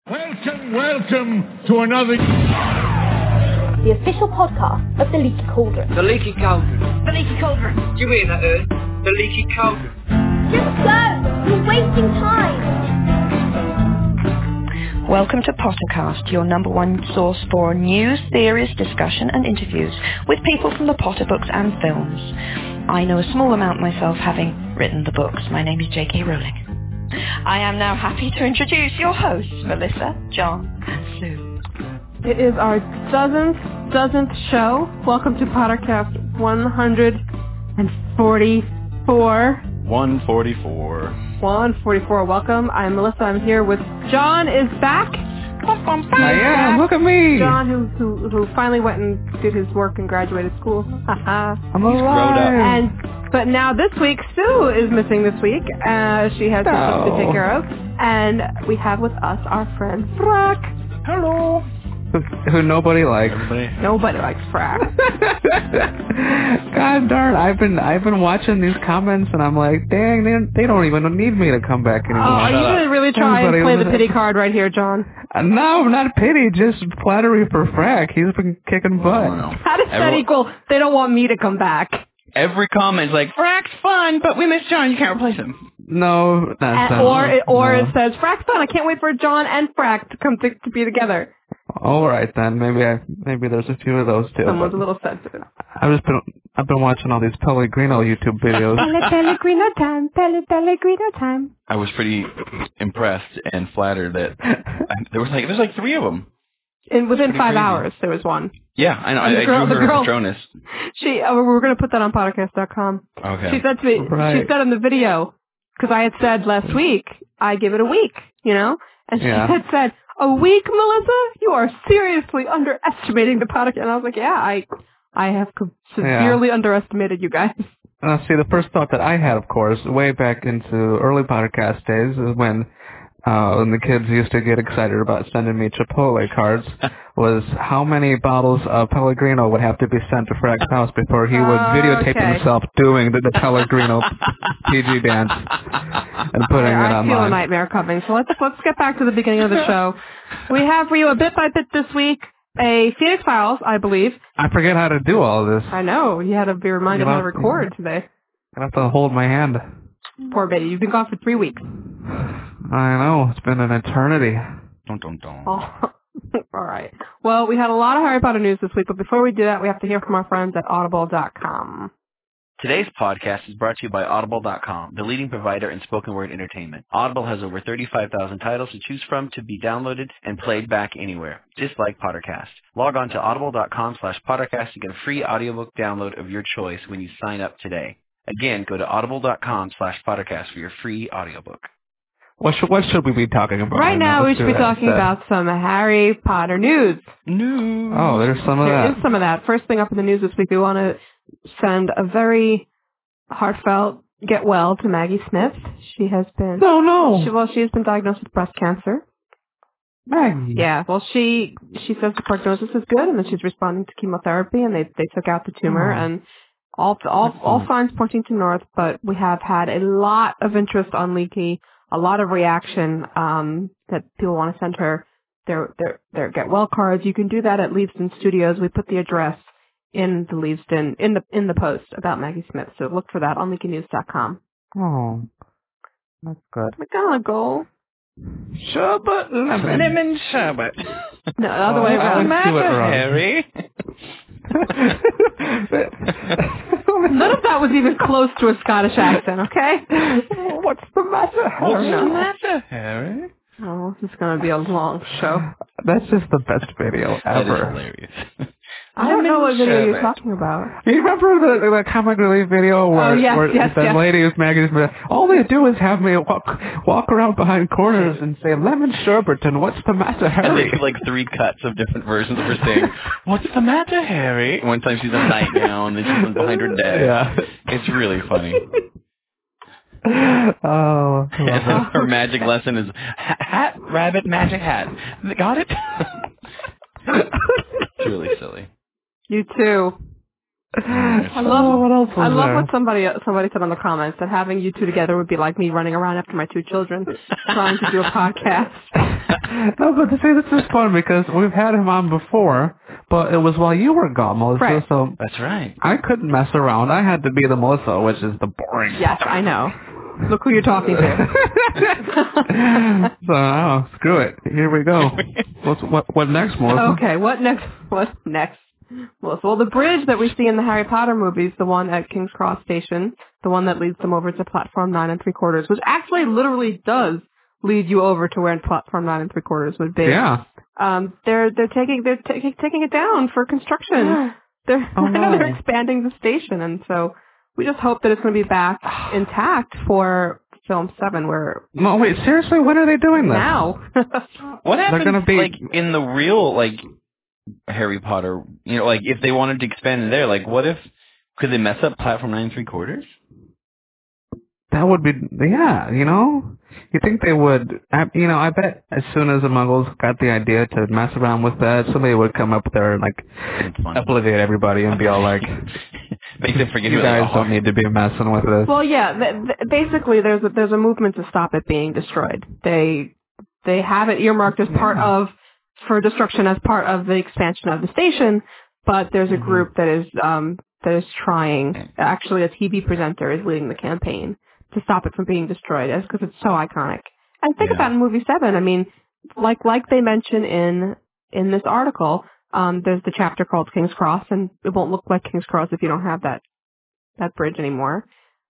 Welcome to another... The official podcast of The Leaky Cauldron. The Leaky Cauldron. The Leaky Cauldron. Do you hear that, Ern? The Leaky Cauldron. Just go! You're wasting time! Welcome to Pottercast, your number one source for news, theories, discussion and interviews with people from the Potter books and films. I know a small amount myself, having written the books. My name is J.K. Rowling. I am now happy to introduce your hosts, Melissa, John and Sue. It is our dozenth show. Welcome to Pottercast 144. 144. Welcome. I'm Melissa. I'm here with John. Is back. I am. Look at me. John, who finally went and did his work and graduated school. I'm alive. But now this week, Sue is missing this week. She has something to take care of. And we have with us our friend Frack. Hello. Who nobody likes. Nobody likes Frack. God darn! I've been watching these comments and I'm like, dang, they don't even need me to come back anymore. Oh, are you going to really try and play the pity card right here, John? No, not pity, just flattery for Frack. He's been kicking butt. How does that equal? They don't want me to come back. Every comment is like, Frack's fun, but we miss John. You can't replace him. No, that's not. Or it says, Frack's fun. I can't wait for John and Frack to come to be together. All right then, maybe there's a few of those too. Someone's a little sensitive. I've been watching all these Pellegrino YouTube videos. Pellegrino time. I was pretty impressed and flattered that there's like three of them. And within 5 hours, there was one. Yeah, I know. I drew her Patronus. We're going to put that on podcast.com. Okay. She said to me, she said in the video, because I had said last week, I give it a week, and she had said, a week, Melissa? You are seriously underestimating the podcast. And I was like, yeah, I have severely underestimated you guys. See, the first thought that I had, of course, way back into early podcast days is when the kids used to get excited about sending me Chipotle cards, was how many bottles of Pellegrino would have to be sent to Frack's house before he would videotape himself doing the Pellegrino PG dance and putting it online. I feel a nightmare coming. So let's get back to the beginning of the show. We have for you a bit by bit this week a Phoenix Files, I believe. I forget how to do all of this. I know. You had to be reminded how to record today. I have to hold my hand. Poor baby. You've been gone for 3 weeks. I know. It's been an eternity. Dun, dun, dun. Oh. All right. Well, we had a lot of Harry Potter news this week, but before we do that, we have to hear from our friends at Audible.com. Today's podcast is brought to you by Audible.com, the leading provider in spoken word entertainment. Audible has over 35,000 titles to choose from to be downloaded and played back anywhere, just like Pottercast. Log on to audible.com/Pottercast to get a free audiobook download of your choice when you sign up today. Again, go to audible.com/Pottercast for your free audiobook. What should we be talking about? Right now, we should be talking about some Harry Potter news. Oh, there's some of that. There is some of that. First thing up in the news this week, we want to send a very heartfelt get well to Maggie Smith. She has been... Oh, no. She has been diagnosed with breast cancer. Maggie. Yeah, well, she says the prognosis is good and that she's responding to chemotherapy, and they took out the tumor, and all signs pointing to north, but we have had a lot of interest on Leaky, a lot of reaction that people want to send her their get well cards. You can do that at Leavesden Studios. We put the address in the Leavesden in the post about Maggie Smith, so look for that on LeakyNews.com. Oh, that's good. McGonagall. Sherbet, lemon sherbet. No, the other way around. What's the matter, Harry? None of that was even close to a Scottish accent, okay? What's the matter, Harry? What's the matter, Harry? Oh, this is going to be a long show. That's just the best video ever. That is hilarious. I don't know what video you're talking about. You remember the comic relief video where, the lady who's Maggie Smith, all they do is have me walk around behind corners and say, lemon sherbet, and what's the matter, Harry? And they do like 3 cuts of different versions of her saying, what's the matter, Harry? One time she's in a nightgown, then she's behind her desk. Yeah. It's really funny. Oh. And her magic lesson is, hat, rabbit, magic hat. Got it? It's really silly. You too. I love what somebody said on the comments, that having you two together would be like me running around after my two children trying to do a podcast. No, but see, this is fun because we've had him on before, but it was while you were gone, Melissa. Right. So That's right. I couldn't mess around. I had to be the Melissa, which is the boring. Yes, I know. Look who you're talking to. So, screw it. Here we go. What next, Melissa? Okay, what next? Well, the bridge that we see in the Harry Potter movies, the one at King's Cross Station, the one that leads them over to platform 9 3/4, which actually literally does lead you over to where platform 9 3/4 would be. Yeah. They're taking it down for construction. They're expanding the station, and so we just hope that it's going to be back intact for film 7. Where No, wait, seriously, when are they doing this? now? What happens, gonna be- like, in the real, like, Harry Potter, you know, like, if they wanted to expand in there, like, could they mess up platform 9 3/4? That would be, yeah, you know? You think they would, you know, I bet as soon as the Muggles got the idea to mess around with that, somebody would come up there and, like, obliviate everybody and be all like, make them forget you guys don't need to be messing with this. Well, yeah, basically there's a movement to stop it being destroyed. They have it earmarked as part of, for destruction as part of the expansion of the station, but there's a group that is trying, actually a TV presenter is leading the campaign to stop it from being destroyed, because it's so iconic. And think about in movie 7, I mean, like they mention in this article, there's the chapter called King's Cross, and it won't look like King's Cross if you don't have that bridge anymore.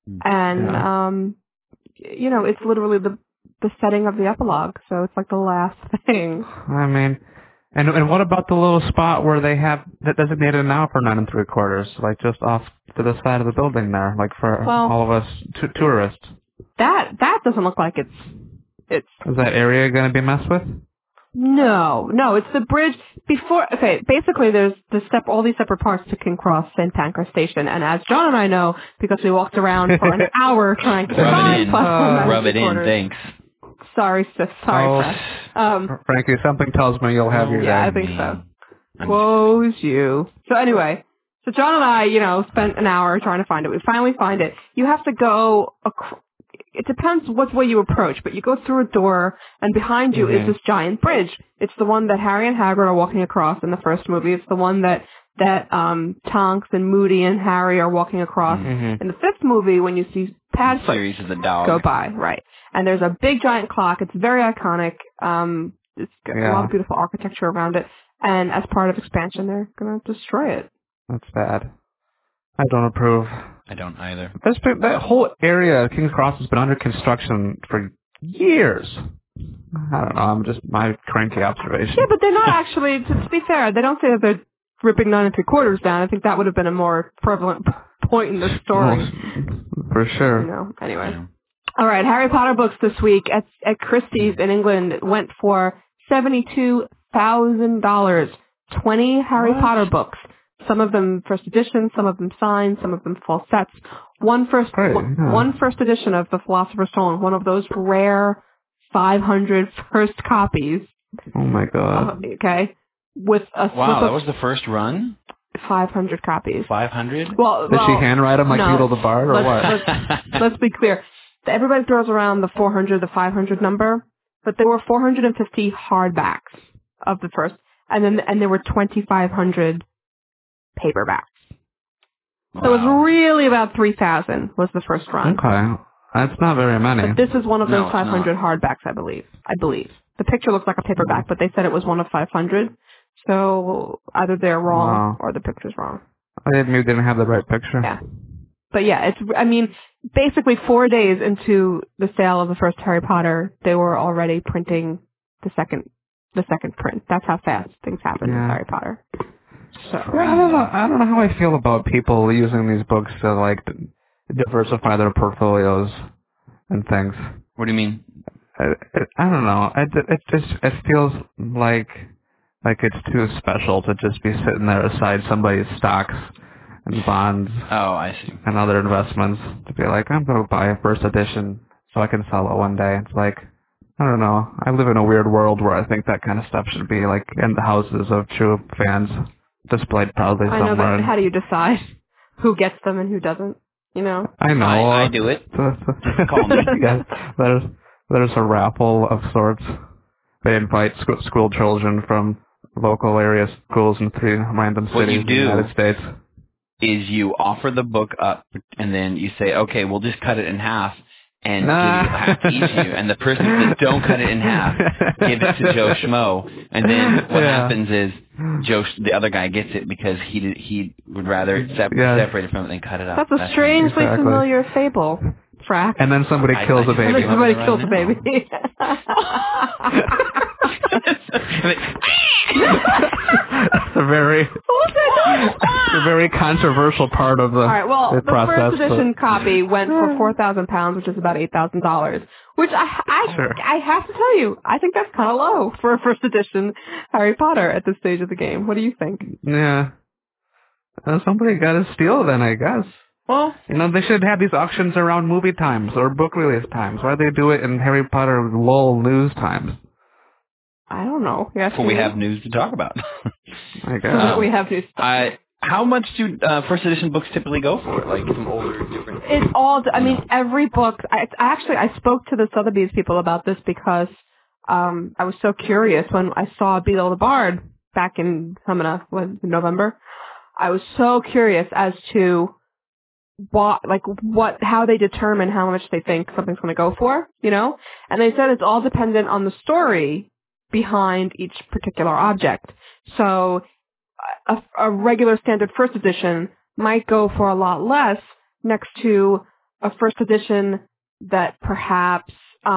And, you know, it's literally the setting of the epilogue, so it's like the last thing. I mean, and what about the little spot where they have that designated now for 9 3/4, like just off to the side of the building there, like for all of us tourists? That doesn't look like it's. Is that area going to be messed with? No, it's the bridge before. Okay, basically there's all these separate parts to King Cross St. Pancras Station, and as John and I know, because we walked around for an hour trying to find platform 9 Rub it in, 3/4. thanks. Sorry, sis. Sorry, Fred. Frankly, something tells me you'll have your day. Yeah, I think so. Woes you. So anyway, so John and I, you know, spent an hour trying to find it. We finally find it. You have to go. It depends what way you approach, but you go through a door, and behind you is this giant bridge. It's the one that Harry and Hagrid are walking across in the first movie. It's the one that Tonks and Moody and Harry are walking across in the 5th movie when you see Padfoot Series of the dog go by, right? And there's a big giant clock. It's very iconic. It's got a lot of beautiful architecture around it. And as part of expansion, they're going to destroy it. That's bad. I don't approve. I don't either. That whole area of King's Cross has been under construction for years. I don't know. I'm just my cranky observation. Yeah, but they're not actually. To be fair, they don't say that they're ripping 9 3/4 down. I think that would have been a more prevalent point in the story. Well, for sure. You know. Anyway. Yeah. All right. Harry Potter books this week at Christie's in England went for $72,000. 20 Harry Potter books. Some of them first edition, some of them signed, some of them full sets. One first edition of The Philosopher's Stone, one of those rare 500 first copies. Oh my God. Okay. That was the first run? 500 copies. 500? Well, did she handwrite them like Beetle the Bard, or what? Let's be clear. Everybody throws around the 400, the 500 number, but there were 450 hardbacks of the first, and there were 2,500 paperbacks. Wow. So it was really about 3,000 was the first run. Okay. That's not very many. But this is one of those 500 hardbacks, I believe. The picture looks like a paperback, but they said it was one of 500. So either they're wrong or the picture's wrong. I didn't have the right picture. Yeah. But yeah, basically 4 days into the sale of the first Harry Potter, they were already printing the second print. That's how fast things happen with Harry Potter. So I don't know how I feel about people using these books to like diversify their portfolios and things. What do you mean? I don't know. It feels like it's too special to just be sitting there aside somebody's stocks and bonds. Oh, I see. And other investments to be like, I'm going to buy a first edition so I can sell it one day. It's like, I don't know. I live in a weird world where I think that kind of stuff should be like in the houses of true fans, displayed proudly somewhere. I know, but how do you decide? who gets them and who doesn't. You know. I know. I do it. Call me. Yes, there's a raffle of sorts. They invite school children from local area schools in 3 random What cities you in the do United States. Is you offer the book up, and then you say, okay, we'll just cut it in half and give you half to each of you. And the person that don't cut it in half give it to Joe Schmo. And then what happens is the other guy gets it because he would rather separate it from it than cut it up. That's a strangely familiar fable, Frack. And then somebody kills a baby. And then somebody kills a baby. It's a very controversial part of the All right, well, the process. first edition copy went for £4,000, which is about $8,000, which I have to tell you, I think that's kind of low for a first edition Harry Potter at this stage of the game. What do you think? Yeah. Somebody got to steal then, I guess. Well, they should have these auctions around movie times or book release times. Why do they do it in Harry Potter lull news times? I don't know. Well, we have news to talk about. I guess. We have news. How much do first edition books typically go for? Like some older, different. It's all. I mean, every book. I spoke to the Sotheby's people about this because I was so curious when I saw Beedle the Bard back in November. I was so curious as to how they determine how much they think something's going to go for, And they said it's all dependent on the story behind each particular object. So a regular standard first edition might go for a lot less next to a first edition that perhaps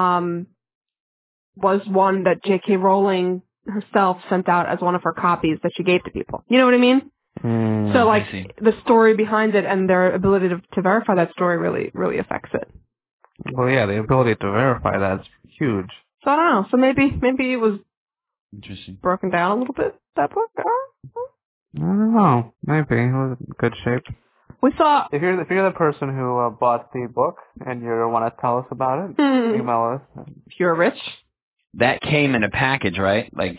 was one that J.K. Rowling herself sent out as one of her copies that she gave to people. You know what I mean? So, the story behind it and their ability to verify that story really, really affects it. Well, yeah, the ability to verify that's huge. So I don't know. So maybe it was interesting broken down a little bit, that book. I don't know. Maybe it was in good shape. We saw. If you're the person who bought the book and you want to tell us about it, email us. If you're rich. That came in a package, right? That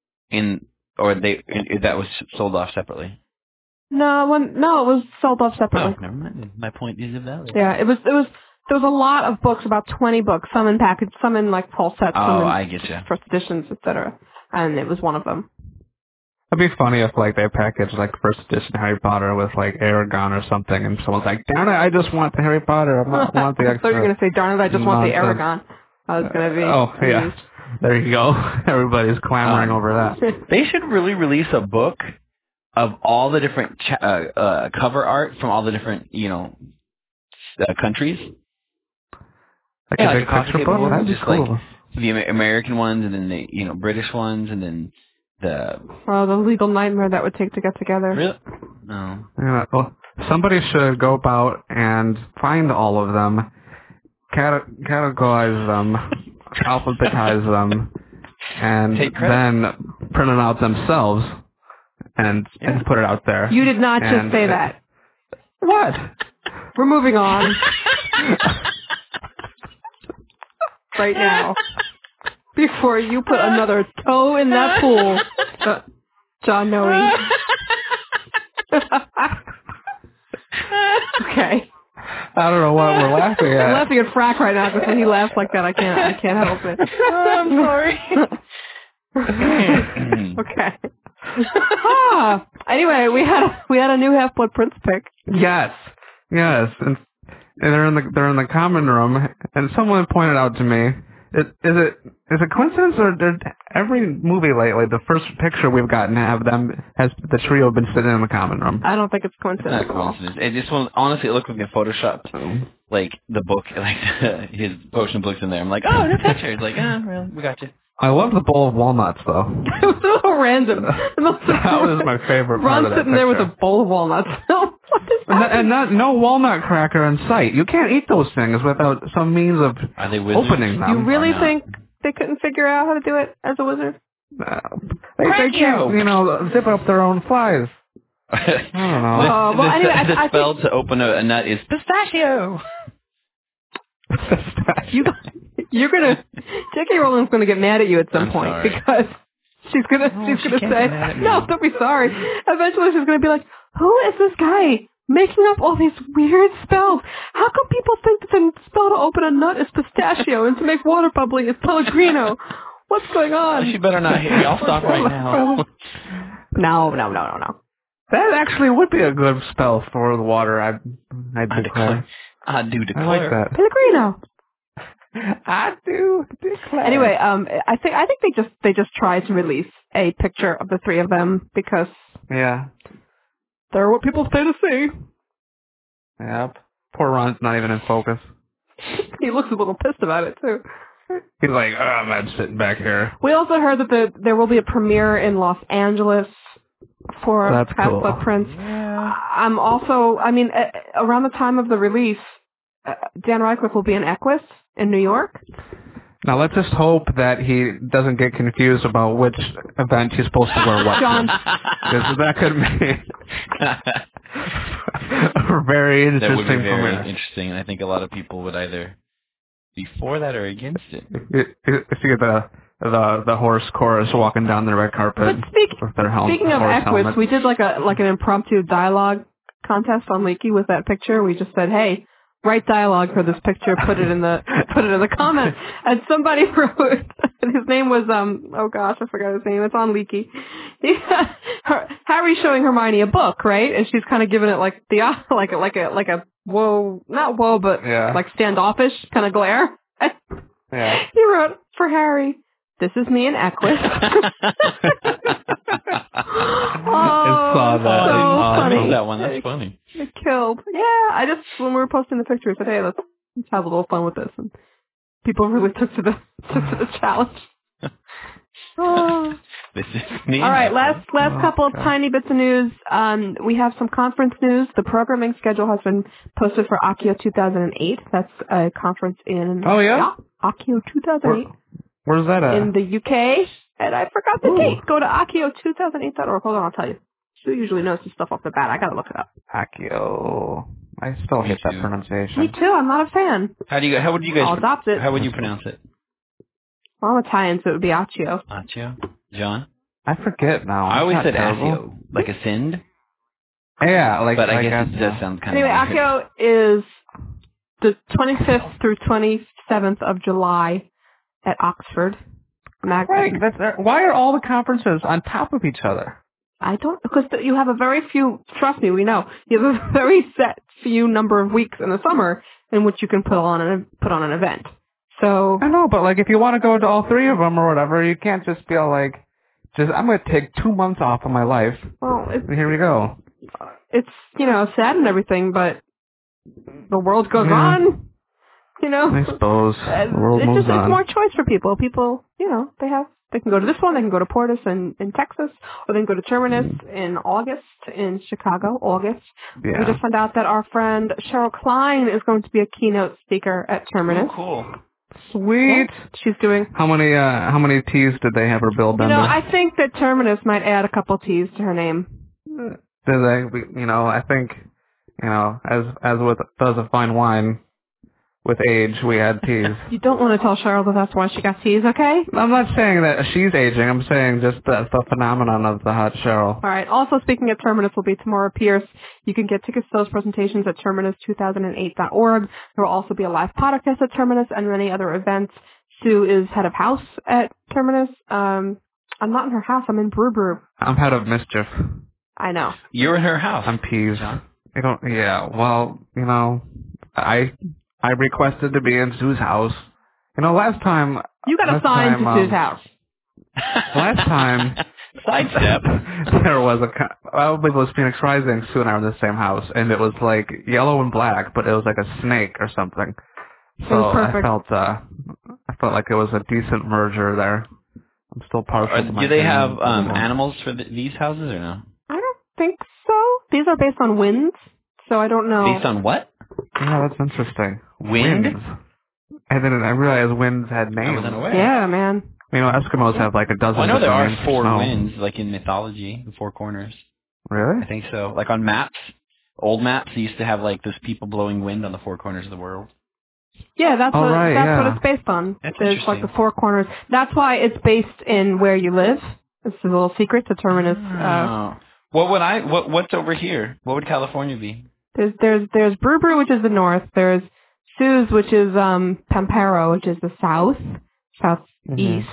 was sold off separately. No, it was sold off separately. Oh, never mind. My point is valid. Yeah, it was. There was a lot of books, about 20 books, some in package, some in full sets, some in I get you. first editions, etc. And it was one of them. It'd be funny if they packaged first edition Harry Potter with Aragon or something, and someone's like, "Darn it, I just want the Harry Potter. I want the extra." I thought you were going to say, "Darn it, I just want the Aragon." I was going to be. Oh yeah, there you go. Everybody's clamoring over that. They should really release a book of all the different cover art from all the different countries. Like a big picture book. That'd be cool. The American ones, and then the British ones, and then the legal nightmare that would take to get together. Really? No. Yeah, well, somebody should go about and find all of them, categorize them, alphabetize them, and then print it out themselves and put it out there. You did not just say that. What? We're moving on. Right now. Before you put another toe in that pool, John Noe. Okay. I don't know what we're laughing at. I'm laughing at Frack right now because when he laughs like that, I can't help it. I'm sorry. Okay. Anyway, we had a new Half-Blood Prince pick. Yes, and they're in the common room, and someone pointed out to me, is it coincidence, or did every movie lately, the first picture we've gotten has the trio been sitting in the common room? I don't think it's coincidence. It's not coincidence. It just honestly, it looked like a Photoshopped, the book, his potion books in there. I'm like, oh, no pictures. Really, we got you. I love the bowl of walnuts, though. It was so random. That was my favorite part Ron of that sitting there with a bowl of walnuts. No walnut cracker in sight. You can't eat those things without some means of opening them. You really think they couldn't figure out how to do it as a wizard? They can't, zip up their own flies. I don't know. The spell to open a nut is pistachio. You're gonna J.K. Rowling's gonna get mad at you at some point because she's gonna say, "No, don't be sorry." Eventually, she's gonna be like, "Who is this guy making up all these weird spells. How come people think that the spell to open a nut is pistachio and to make water bubbly is Pellegrino? What's going on? She better not hear you. I'll stop right now. No. That actually would be a good spell for the water. I declare. I do declare. I like that. Pellegrino. I do declare. Anyway, I think they just tried to release a picture of the three of them because yeah, they're what people stay to see. Yep. Poor Ron's not even in focus. He looks a little pissed about it too. He's like, I'm sitting back here. We also heard that there will be a premiere in Los Angeles for Past cool. Footprints. Yeah. Around the time of the release, Dan Radcliffe will be in Equus in New York. Now let's just hope that he doesn't get confused about which event he's supposed to wear what. John. Because that could be a very interesting That would be very premiere. interesting, and I think a lot of people would either be for that or against it. If you get the horse chorus walking down the red carpet with their helmet. Speaking of Equus, we did like an impromptu dialogue contest on Leaky with that picture. We just said, hey, write dialogue for this picture, put it in the comments. And somebody wrote, his name was oh gosh, I forgot his name. It's on Leaky. Harry's showing Hermione a book, right? And she's kind of giving it like a whoa, not whoa, but like standoffish kind of glare. Yeah. He wrote for Harry, "This is me and Equus." I saw that. So funny. I love that one. That's funny. It killed. Yeah, when we were posting the pictures, I said, hey, let's have a little fun with this. And people really took to the challenge. This is me. All right, last couple of tiny bits of news. We have some conference news. The programming schedule has been posted for Accio 2008. That's a conference in Accio 2008. Where's that at? In the UK. And I forgot the date. Go to Accio2008.org. Hold on, I'll tell you. Sue usually knows this stuff off the bat. I gotta look it up. Accio. I still hate that pronunciation. Me too. I'm not a fan. How would you guys? I'll adopt it. How would you pronounce it? Well, I'm Italian, so it would be Accio. Accio. John. I forget now. I always said terrible. Accio, like a sind. Yeah, but I guess it does sound kind of. Anyway, weird. Accio is the 25th through 27th of July at Oxford. Right. Why are all the conferences on top of each other? I don't, because you have a very few, trust me, we know, you have a very set few number of weeks in the summer in which you can put on an event. So I know, but like if you want to go to all three of them or whatever, you can't just feel like, I'm going to take 2 months off of my life. Well, here we go. It's, sad and everything, but the world goes on. I suppose the world moves on. It's more choice for people. People, they can go to this one, they can go to Portis in Texas, or they can go to Terminus in August, in Chicago, August. Yeah. We just found out that our friend Cheryl Klein is going to be a keynote speaker at Terminus. Oh, cool. Sweet. She's doing. How many T's did they have her build under? I think that Terminus might add a couple T's to her name. Did they? I think, as with does a fine wine. With age, we had T's. You don't want to tell Cheryl that that's why she got T's, okay? I'm not saying that she's aging. I'm saying just the phenomenon of the hot Cheryl. All right. Also, speaking of Terminus, will be Tamora Pierce. You can get tickets to those presentations at Terminus2008.org. There will also be a live podcast at Terminus and many other events. Sue is head of house at Terminus. I'm not in her house. I'm in Brew Brew. I'm head of mischief. I know. You're in her house. I'm peeved. Well, I requested to be in Sue's house. Last time... You got assigned to Sue's house. Last time... Sidestep. There was I believe it was Phoenix Rising. Sue and I were in the same house. And it was like yellow and black, but it was like a snake or something. So I felt like it was a decent merger there. I'm still partial to my Do they have animals for these houses or no? I don't think so. These are based on winds, so I don't know. Based on what? Yeah, that's interesting. Wind? And then I realized winds had names. Yeah, man. Eskimos have like a dozen. I know there are names 4 winds, like in mythology, the 4 corners. Really? I think so. Like on maps, old maps, they used to have like those people blowing wind on the 4 corners of the world. Yeah, that's what it's based on. It's like the 4 corners. That's why it's based in where you live. It's a little secret to Terminus. What's over here? What would California be? There's Brew Brew, which is the north. There's Sue's, which is Pampero, which is the southeast.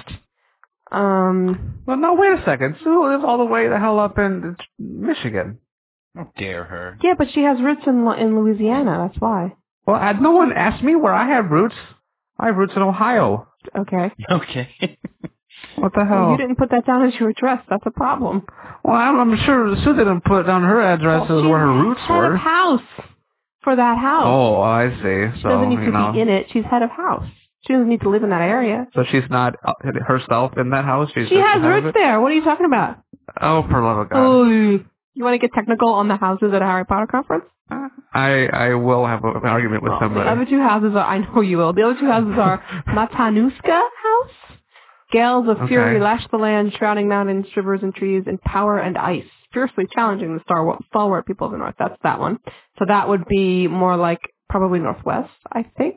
Well, no, wait a second. Sue lives all the way the hell up in Michigan. How dare her? Yeah, but she has roots in Louisiana. That's why. Well, no one asked me where I have roots. I have roots in Ohio. Okay. Okay. What the hell? Well, you didn't put that down as your address. That's a problem. Well, I'm sure Sue didn't put down her address as where her roots Head were. of house for that house. Oh, I see. So, She doesn't need to be in it. She's head of house. She doesn't need to live in that area. So she's not herself in that house? She has roots there. What are you talking about? Oh, for love of God. Oh, you want to get technical on the houses at a Harry Potter conference? I will have an argument with somebody. The other two houses are, I know you will, the other two houses are Matanuska House. Gales of fury lash the land, shrouding mountains, rivers, and trees in power and ice, fiercely challenging the stalwart people of the north. That's that one. So that would be more like probably northwest, I think.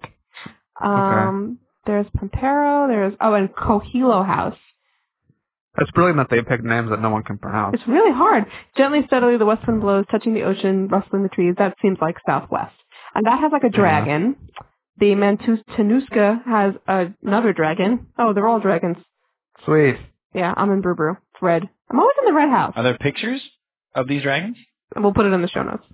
There's Pampero, and Cohilo House. It's brilliant that they picked names that no one can pronounce. It's really hard. Gently, steadily, the west wind blows, touching the ocean, rustling the trees. That seems like southwest. And that has like a dragon. The Matanuska has another dragon. Oh, they're all dragons. Sweet. Yeah, I'm in Brew Brew. It's red. I'm always in the red house. Are there pictures of these dragons? We'll put it in the show notes.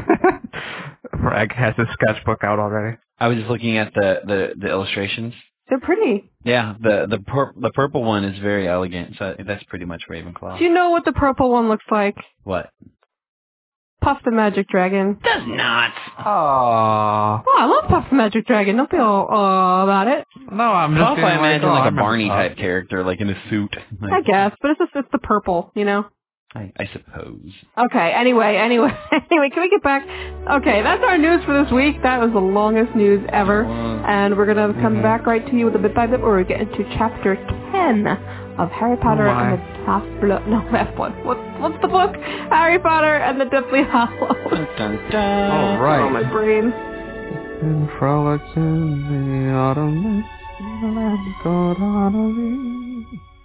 Greg has his sketchbook out already. I was just looking at the illustrations. They're pretty. Yeah, the purple one is very elegant. So that's pretty much Ravenclaw. Do you know what the purple one looks like? What? Puff the Magic Dragon. Does not. Aww. Oh, I love Puff the Magic Dragon. Don't feel about it. No, I'm just Puff, I imagine like a Barney type type character, like in a suit. Like, I guess, but it's the purple, you know? I suppose. Okay, anyway, can we get back? Okay, that's our news for this week. That was the longest news ever. And we're going to come back right to you with a bit by bit where we get into chapter 10 of Harry Potter and the what's the book? Harry Potter and the Deathly Hallows. Dun, dun. All right. Oh, my brain. In frolics in the autumn, the land called Honolulu.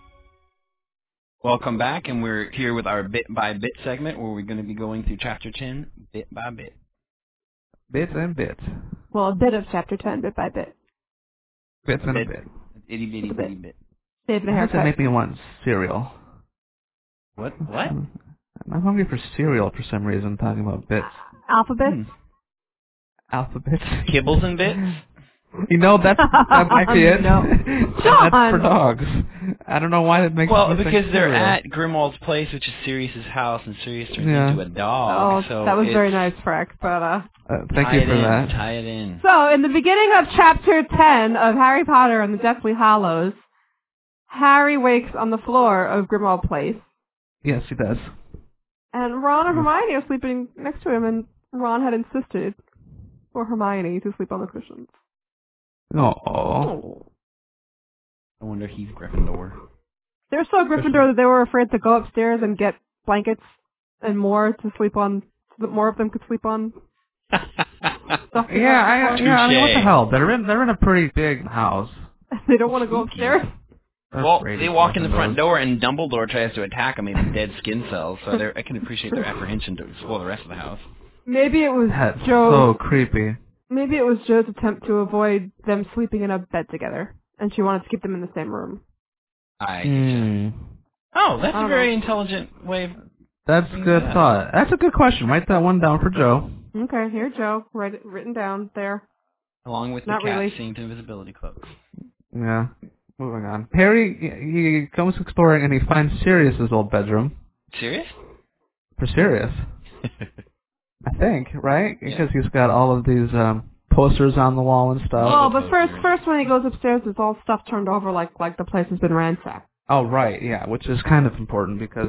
Welcome back, and we're here with our bit by bit segment where we're going to be going through chapter 10 bit by bit. Bits and bits. Well, a bit of chapter 10, bit by bit. Bits and a bit. Itty bitty bitty bit. Saving a How does haircut. it make me want cereal? What? I'm hungry for cereal for some reason, talking about bits. Alphabets? Alphabets? Kibbles and bits? You know, that might be it. No. That's for dogs. I don't know why that makes Well, me think because they're cereal. at Grimwald's place, which is Sirius's house, and Sirius turns into a Oh, dog. So that was it's- very nice, Frank. But thank you for that. Tie it in. So, in the beginning of chapter 10 of Harry Potter and the Deathly Hallows, Harry wakes on the floor of Grimmauld Place, Yes, he does. and Ron and Hermione are sleeping next to him, and Ron had insisted for Hermione to sleep on the cushions. Oh. I wonder if he's Gryffindor. They're so Gryffindor that they were afraid to go upstairs and get blankets and more to sleep on, so that more of them could sleep on. Stuff Yeah, I mean, what the Touche. hell? They're in a pretty big house. They don't want to go upstairs. Well, Afraid they of walk in the front Gryffindors. door, and Dumbledore tries to attack them in dead skin cells, so I can appreciate their apprehension to explore the rest of the house. Maybe it was That's Joe. so creepy. Maybe it was Joe's attempt to avoid them sleeping in a bed together, and she wanted to keep them in the same room. Oh, that's a very intelligent way of... That's a good thought. That's a good question. Write that one down for Joe. Okay, here, Joe. Written down there. Along with Not the cat really. seeing to invisibility cloaks. Yeah. Moving on. Harry, he comes exploring and he finds Sirius's old bedroom. Serious? For Sirius. I think, right? Yeah. Because he's got all of these posters on the wall and stuff. Oh, but first when he goes upstairs, it's all stuff turned over like the place has been ransacked. Oh, right, yeah, which is kind of important because,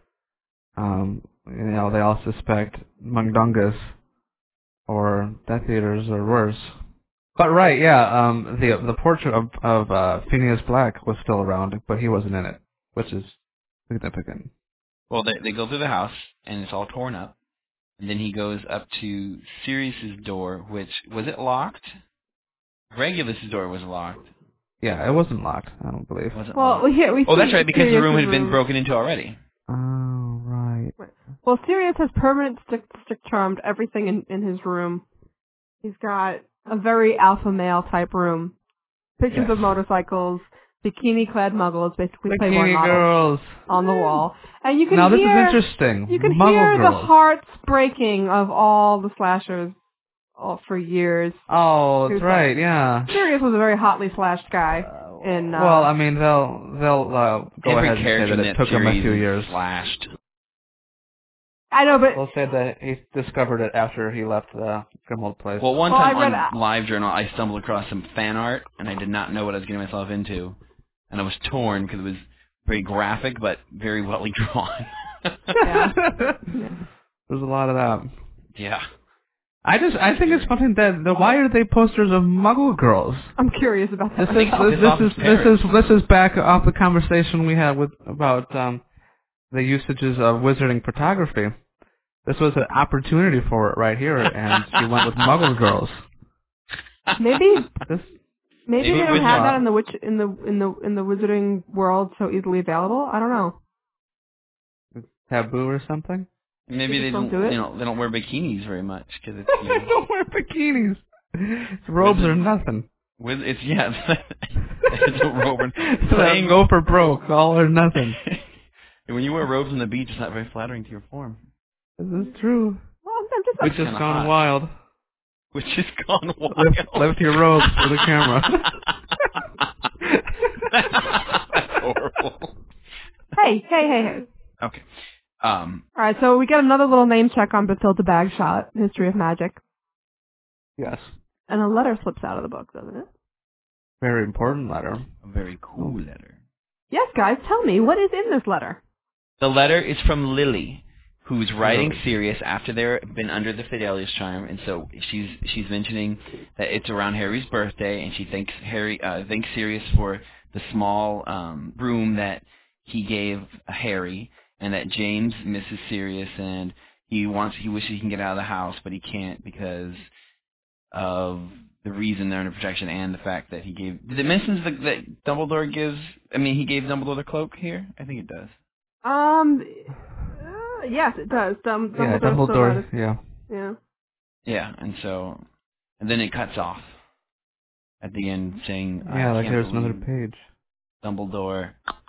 they all suspect Mundungus or Death Eaters or worse. But right, yeah, the portrait of Phineas Black was still around, but he wasn't in it, which is significant. Well, they go through the house, and it's all torn up. And then he goes up to Sirius's door, which... Was it locked? Regulus's door was locked. Yeah, it wasn't locked, I don't believe. Was it Well, locked? here we Oh, see that's right, because the room Sirius's had been broken into already. Oh, right. Well, Sirius has permanent stick charmed everything in his room. He's got a very alpha male type room. Pictures of motorcycles, bikini-clad muggles, basically Playboy models, girls on the wall. And you can Now, hear, this is interesting. You can Muggle hear girls. the hearts breaking of all the slashers for years. Oh, that's right, yeah. Sirius was a very hotly slashed guy. Well, I mean, they'll go ahead and say that it took him a few years. Slashed. I know, but They'll say that he discovered it after he left the Grimmauld place. Well, one time on LiveJournal, I stumbled across some fan art, and I did not know what I was getting myself into. And I was torn because it was very graphic, but very well drawn. yeah. There's a lot of that. Yeah. I think it's funny that why are they posters of Muggle girls? I'm curious about that. This is back off the conversation we had about the usages of wizarding photography. This was an opportunity for it right here, and she went with Muggle girls. Maybe they don't have not. that in the wizarding world so easily available. I don't know. Taboo or something? Maybe they don't. Do it? They don't wear bikinis very much because it's. They don't wear bikinis. Robes are nothing. It's it's a robe. Playing go for broke, all or nothing. When you wear robes on the beach, it's not very flattering to your form. This is true. Well, I'm just Which has gone wild. Which has gone wild. Lift your robes for the camera. That's horrible. Hey. Okay. All right, so we get another little name check on Bathilda Bagshot, History of Magic. Yes. And a letter slips out of the book, doesn't it? Very important letter. A very cool letter. Yes, guys, tell me, what is in this letter? The letter is from Lily, who's writing Sirius after they've been under the Fidelius charm, and so she's mentioning that it's around Harry's birthday, and she thanks Sirius for the small room that he gave Harry, and that James misses Sirius, and he wishes he can get out of the house, but he can't because of the reason they're under protection and the fact that he gave. Did it mention that Dumbledore gives? I mean, he gave Dumbledore the cloak here. I think it does. Yes, it does. Dumbledore. Yeah. Yeah, and then it cuts off at the end, saying, "Yeah, like there's another page." Dumbledore.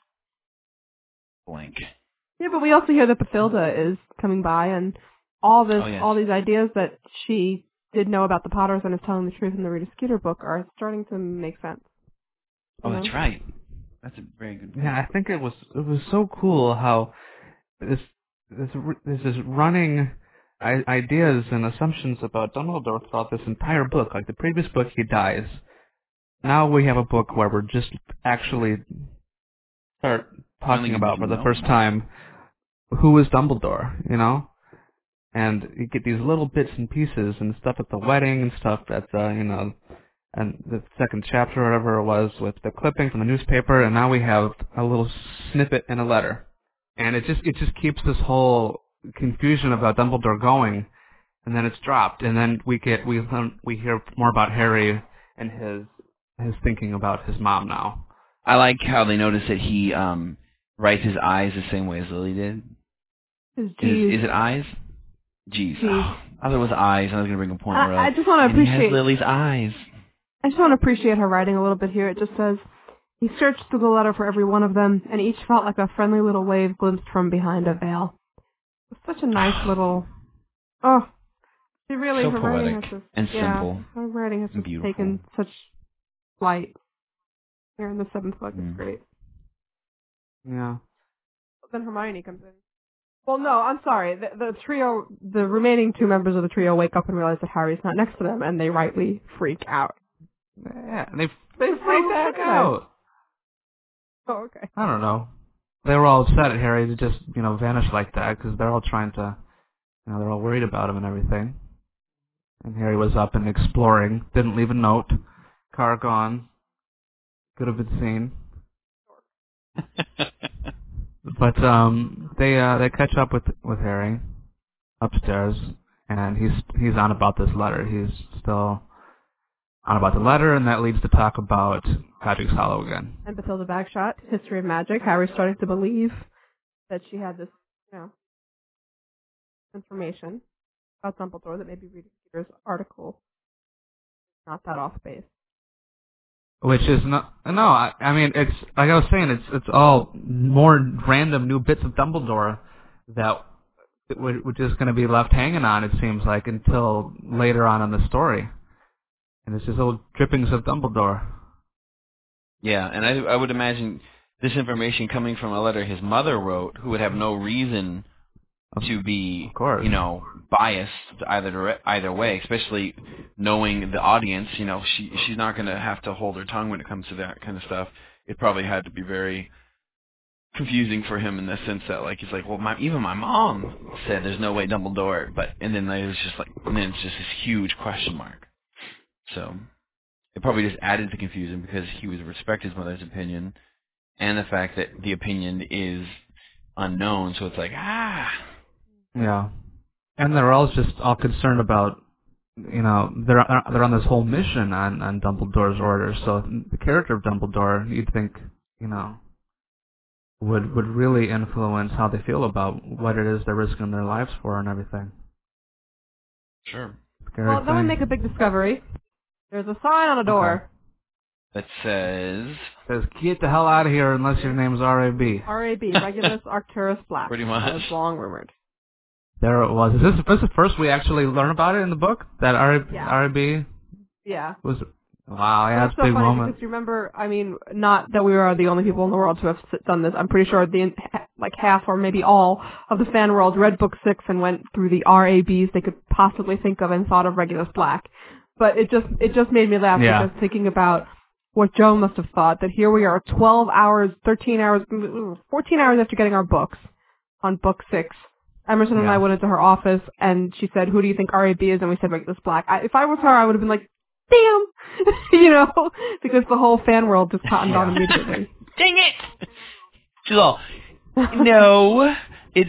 Blank. Yeah, but we also hear that Bathilda is coming by, and all these ideas that she did know about the Potters and is telling the truth in the Rita Skeeter book are starting to make sense. Oh, that's right. That's a very good point. Yeah, I think it was so cool how this is running ideas and assumptions about Dumbledore throughout this entire book. Like the previous book, he dies. Now we have a book where we're just actually start talking about for the first time who is Dumbledore, you know? And you get these little bits and pieces and stuff at the wedding and stuff at and the second chapter or whatever it was with the clipping from the newspaper, and now we have a little snippet in a letter. And it just keeps this whole confusion about Dumbledore going, and then it's dropped, and then we hear more about Harry and his thinking about his mom now. I like how they notice that he writes his I's the same way as Lily did. His G's. Is it I's? G's. Oh, I thought it was I's. I was going to bring a point where I just want to appreciate he has Lily's eyes. I just want to appreciate her writing a little bit here. It just says, he searched through the letter for every one of them, and each felt like a friendly little wave glimpsed from behind a veil. It's such a nice little... Oh, she really... So her poetic writing has just, and simple. Her writing has just taken such flight here in the seventh book. It's great. Yeah. Then Hermione comes in. Well, no, I'm sorry. The trio, the remaining two members of the trio wake up and realize that Harry's not next to them, and they rightly freak out. Yeah, they freak out. Oh, okay. I don't know. They were all upset at Harry to just, vanish like that, because they're all trying to, they're all worried about him and everything. And Harry was up and exploring, didn't leave a note. Car gone. Could have been seen. But they catch up with Harry upstairs, and he's on about this letter. He's still on about the letter, and that leads to talk about Godric's Hollow again. And Bathilda Bagshot, History of Magic. Harry's starting to believe that she had this, information about Dumbledore that maybe reading Peter's article is not that off base. Which is not, no, I mean, it's, like I was saying, it's all more random new bits of Dumbledore that we're just going to be left hanging on, it seems like, until later on in the story. And it's just little drippings of Dumbledore. Yeah, and I would imagine this information coming from a letter his mother wrote, who would have no reason to be, you know, biased either way, especially knowing the audience. You know, she's not going to have to hold her tongue when it comes to that kind of stuff. It probably had to be very confusing for him in the sense that, like, he's like, well, even my mom said there's no way Dumbledore, and then it's just this huge question mark. So it probably just added to confusion because he would respect his mother's opinion and the fact that the opinion is unknown. So it's like, Yeah. And they're all just all concerned about, you know, they're on this whole mission on Dumbledore's orders. So the character of Dumbledore, you'd think, you know, would really influence how they feel about what it is they're risking their lives for and everything. Sure. Well, then we make a big discovery. There's a sign on the door. That says, get the hell out of here unless your name's R.A.B. R.A.B., Regulus Arcturus Black. Pretty much. That was long rumored. There it was. Is this the first we actually learn about it in the book? That R.A.B. Yeah. was... Wow, yeah, that's a so big funny moment. Because you remember, I mean, not that we are the only people in the world who have done this. I'm pretty sure like half or maybe all of the fan world read book 6 and went through the RABs they could possibly think of and thought of Regulus Black. But it just made me laugh because thinking about what Joe must have thought, that here we are 12 hours, 13 hours, 14 hours after getting our books on book 6. Emerson and I went into her office and she said, who do you think RAB is? And we said Regulus Black. If I was her, I would have been like, damn! You know, because the whole fan world just cottoned on immediately. Dang it! She's all, no, it's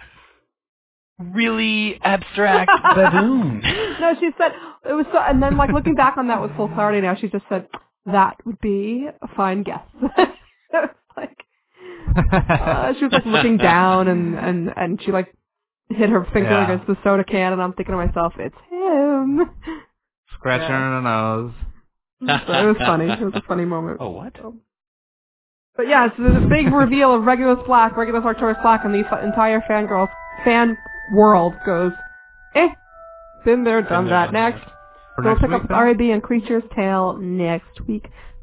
really abstract baboon. No, she said, it was so, and then like looking back on that with full clarity now, she just said, that would be a fine guess. Like, she was like looking down and she like hit her finger against the soda can and I'm thinking to myself, it's him. Scratching her nose. So it was funny. It was a funny moment. Oh, what? But yeah, so there's a big reveal of Regulus Arcturus Black, and the entire fan world goes, been there, done that. Next. We'll pick up with RAB and Creature's Tale next week.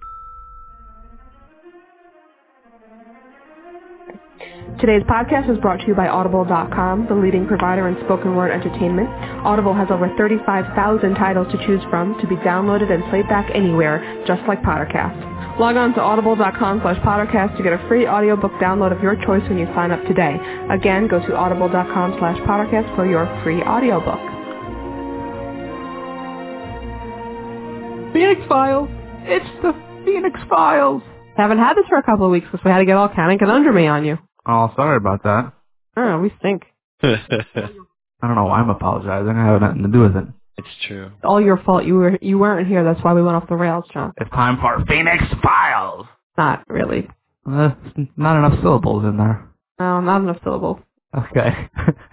Today's podcast is brought to you by Audible.com, the leading provider in spoken word entertainment. Audible has over 35,000 titles to choose from to be downloaded and played back anywhere, just like Pottercast. Log on to audible.com/Pottercast to get a free audiobook download of your choice when you sign up today. Again, go to audible.com/Pottercast for your free audiobook. Phoenix Files! It's the Phoenix Files! Haven't had this for a couple of weeks because we had to get all kind of conundrumy on you. Oh, sorry about that. I don't know, we stink. I don't know why I'm apologizing. I have nothing to do with it. It's true. It's all your fault. You weren't here. That's why we went off the rails, John. It's time for Phoenix Files! Not really. Not enough syllables in there. No, not enough syllables. Okay.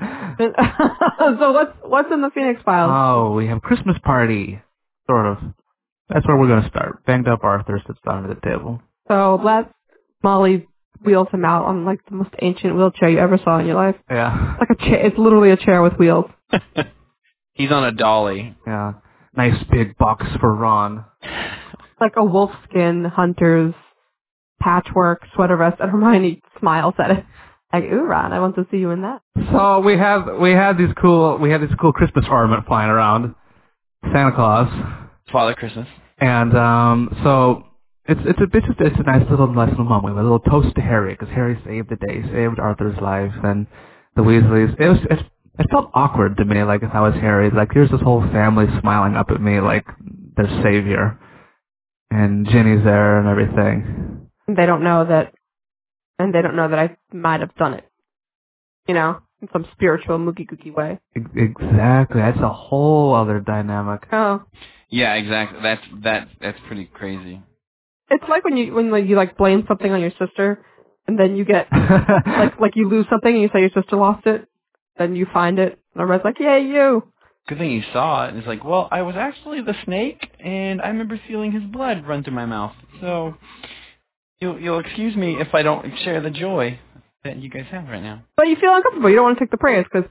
So what's in the Phoenix Files? Oh, we have Christmas party. Sort of. That's where we're going to start. Banged up Arthur sits down at the table. So Molly wheels him out on like the most ancient wheelchair you ever saw in your life. Yeah. Like a chair. It's literally a chair with wheels. He's on a dolly. Yeah. Nice big box for Ron. Like a wolfskin hunter's patchwork sweater vest, and Hermione smiles at it. Like, ooh, Ron, I want to see you in that. So we had this cool Christmas ornament flying around. Santa Claus. Father Christmas. And so it's a nice little moment. A little toast to Harry, because Harry saved the day, saved Arthur's life, and the Weasleys. It felt awkward to me, like if I was Harry. Like here's this whole family smiling up at me like their savior, and Ginny's there and everything. They don't know that I might have done it. You know, in some spiritual mookie gookie way. Exactly. That's a whole other dynamic. Oh. Yeah, exactly. That's pretty crazy. It's like when you like blame something on your sister, and then you get like you lose something and you say your sister lost it. Then you find it, and everybody's like, "Yay, you!" Good thing he saw it, and he's like, well, I was actually the snake, and I remember feeling his blood run through my mouth. So you'll excuse me if I don't share the joy that you guys have right now. But you feel uncomfortable. You don't want to take the praise because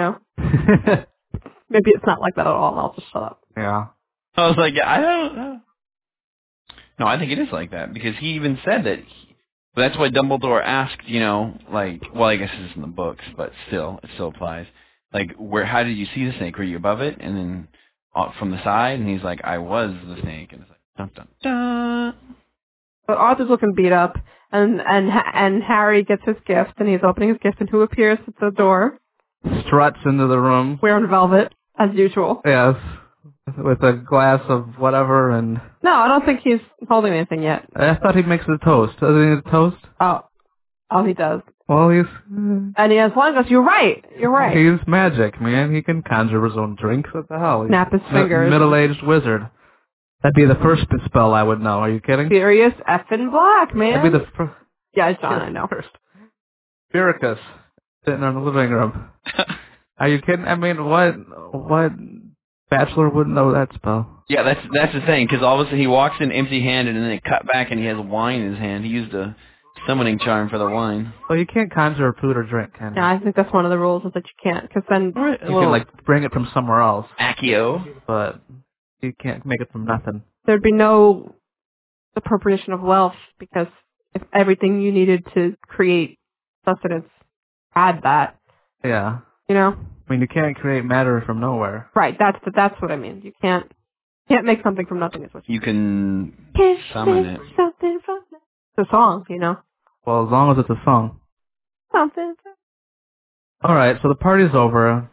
maybe it's not like that at all. And I'll just shut up. Yeah. I was like, yeah, I don't know. No, I think it is like that because he even said that. That's why Dumbledore asked, well, I guess this is in the books, but still, it still applies. Like, how did you see the snake? Were you above it, and then from the side? And he's like, I was the snake, and it's like, dun dun dun. But Arthur's looking beat up, and Harry gets his gift, and he's opening his gift, and who appears at the door? Struts into the room. Wearing velvet, as usual. Yes, with a glass of whatever, and... No, I don't think he's holding anything yet. I thought he makes a toast. Doesn't he need a toast? Oh, he does. Well, he's... And he has wine glass. You're right. He's magic, man. He can conjure his own drinks. What the hell? Snap his fingers. Middle-aged wizard. That'd be the first spell I would know. Are you kidding? Sirius effing Black, man. That'd be the first... Yeah, John, I know. First. Spiricus. Sitting in the living room. Are you kidding? I mean, what bachelor wouldn't know that spell? Yeah, that's the thing, because all of a sudden he walks in empty-handed, and then they cut back, and he has wine in his hand. He used a summoning charm for the wine. Well, you can't conjure food or drink, can you? Yeah, I think that's one of the rules is that you can't, because then... You can, bring it from somewhere else. Accio. But you can't make it from nothing. There'd be no appropriation of wealth, because if everything you needed to create sustenance had that... Yeah. I mean, you can't create matter from nowhere. Right, that's what I mean. You can't make something from nothing, is what you can summon it. Something from nothing. It's a song, Well, as long as it's a song. Something. All right, so the party's over,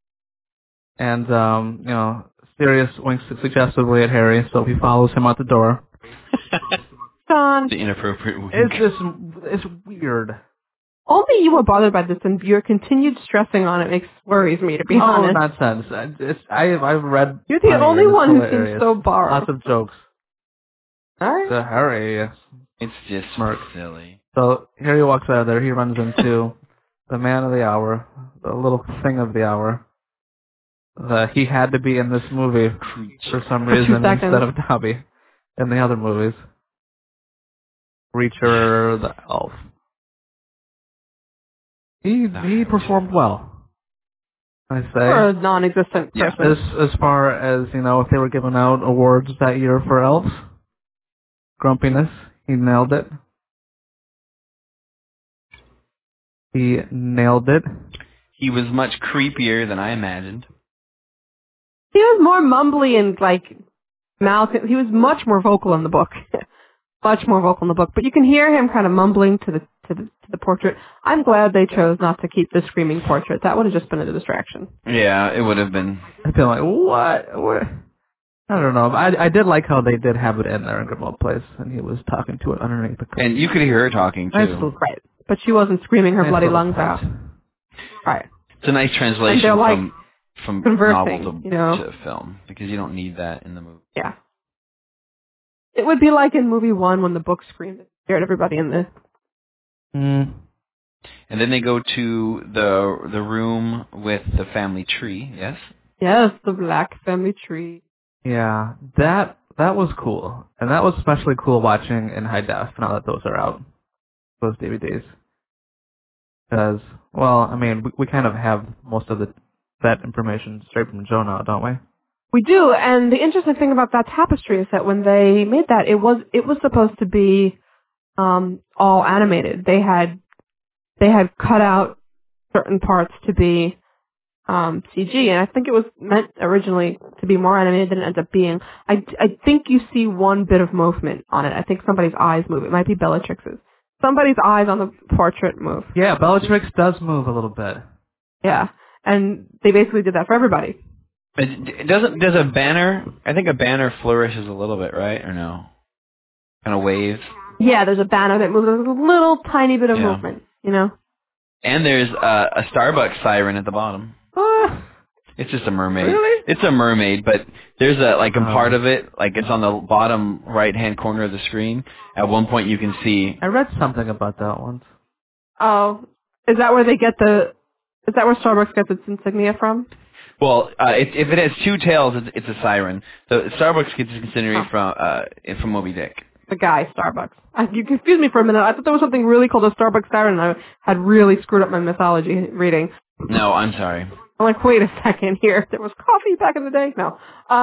and Sirius winks suggestively at Harry, so he follows him out the door. John, the inappropriate wink. It's weird. Only you were bothered by this, and your continued stressing on it worries me, to be honest. Oh, nonsense. I've read... You're the only one who seems so borrowed. Lots of jokes. All right. So Harry... It's just silly. So Harry walks out of there. He runs into the man of the hour, the little thing of the hour. He had to be in this movie for some reason instead of Dobby in the other movies. Reacher, the elf. He performed well, I say. For a non-existent person. As far as, if they were giving out awards that year for elves, grumpiness, he nailed it. He nailed it. He was much creepier than I imagined. He was more mumbly and, mouth. He was much more vocal in the book. Much more vocal in the book. But you can hear him kind of mumbling to the portrait. I'm glad they chose not to keep the screaming portrait. That would have just been a distraction. Yeah, it would have been. I'd be like, what? I don't know. I did like how they did have it in there in Grimmauld Place, and he was talking to it underneath the curtain. And you could hear her talking, too. Right. But she wasn't screaming her bloody lungs out. Right. It's a nice translation from novel to film, because you don't need that in the movie. Yeah. It would be like in movie 1 when the book screamed and scared everybody in the... Mm. And then they go to the room with the family tree, yes? Yes, the Black family tree. Yeah, that was cool. And that was especially cool watching in high def now that those are out, those DVDs. Because, we kind of have most of that information straight from Joe now, don't we? We do, and the interesting thing about that tapestry is that when they made that, it was supposed to be all animated. They had cut out certain parts to be CG, and I think it was meant originally to be more animated than it ends up being. I think you see one bit of movement on it. I think somebody's eyes move. It might be Bellatrix's. Somebody's eyes on the portrait move. Yeah, Bellatrix does move a little bit. Yeah, and they basically did that for everybody. Does a banner? I think a banner flourishes a little bit, right? Or no? Kind of waves. Yeah, there's a banner that moves. There's a little tiny bit of movement, And there's a Starbucks siren at the bottom. It's just a mermaid. Really? It's a mermaid, but there's a part of it, it's on the bottom right-hand corner of the screen. At one point you can see... I read something about that once. Oh, is that where they get the Is that where Starbucks gets its insignia from? Well, if it has two tails, it's a siren. So Starbucks gets its insignia from Moby Dick. The guy, Starbucks. You confused me for a minute. I thought there was something really called a Starbucks siren, and I had really screwed up my mythology reading. No, I'm sorry. I'm like, wait a second here. There was coffee back in the day? No.